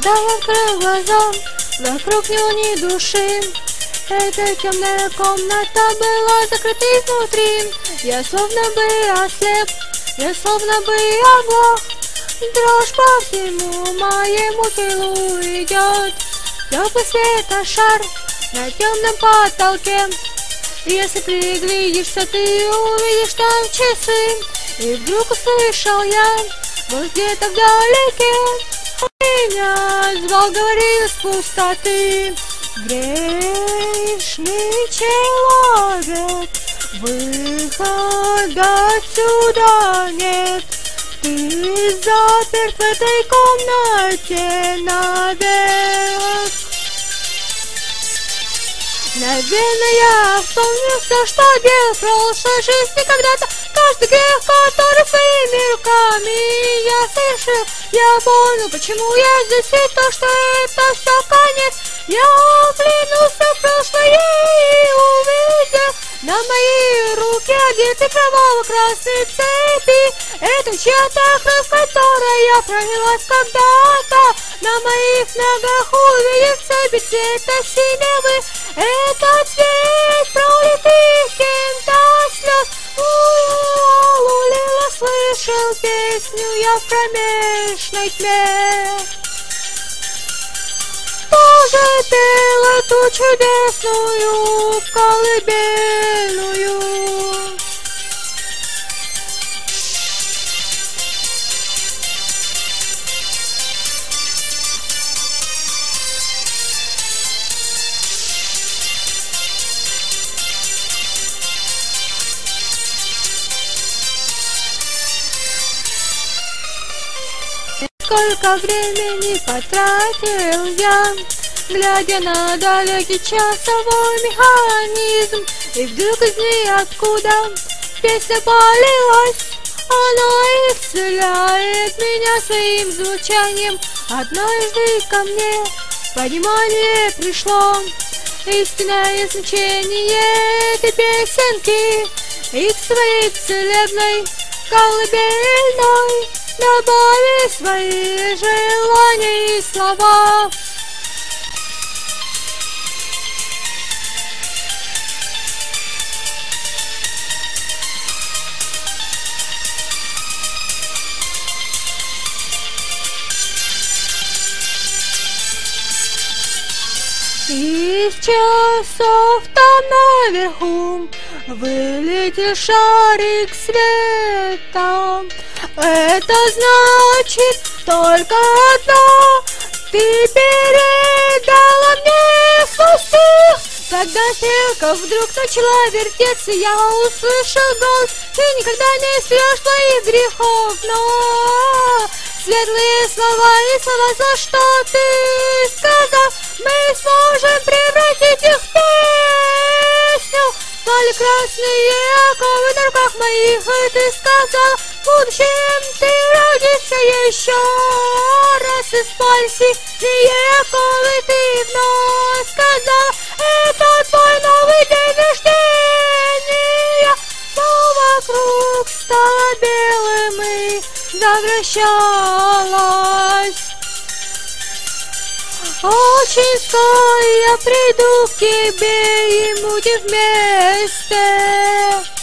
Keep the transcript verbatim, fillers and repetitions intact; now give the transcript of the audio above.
Когда я открыл глаза, вокруг него ни души. Эта темная комната была закрыта изнутри. Я словно бы ослеп, я словно бы оглох. Дрожь по всему моему телу идет. Теплый светошар на темном потолке. Если приглядишься, ты увидишь там часы. И вдруг услышал я вот где-то вдалеке. Меня звал, говорил с пустоты. Грешный человек, выхода отсюда нет. Ты заперт в этой комнате навек. Наверное, я вспомнил все, что делал в прошлой жизни когда-то. Каждый грех, который своими руками я совершил. Я понял, почему я здесь, и то, что это все конец. Я оглянулся в прошлое и увидел на моей руке одеты кроваво-красные цепи. Это чья-то кровь, которая пролилась когда-то. На моих ногах увидел цепи цвета синевы. Это цвет пролитых кем-то слез. У-у-у-у, слышал песню я в кромешной тьме. Тоже пел эту чудесную колыбельную. Сколько времени потратил я, глядя на далекий часовой механизм. И вдруг из ниоткуда песня полилась. Она исцеляет меня своим звучанием. Однажды ко мне понимание пришло. Истинное значение этой песенки. И к своей целебной колыбельной добави свои желания и слова. Из часов там наверху вылетел шарик света. Это значит только одно: ты передала мне свой стих. Когда стрелка вдруг начала вертеться, я услышал голос: ты никогда не испьешь своих грехов. Но светлые слова и слова, за что ты сказал, мы сможем превратить их в песню. Пали красные оковы на руках моих, и ты сказал: в будущем ты родишься еще раз. И спали синие оковы, ты вновь сказал: это твой новый день рождения. Все вокруг стало белым и завращалось. Очень скоро я приду к тебе, и будем вместе.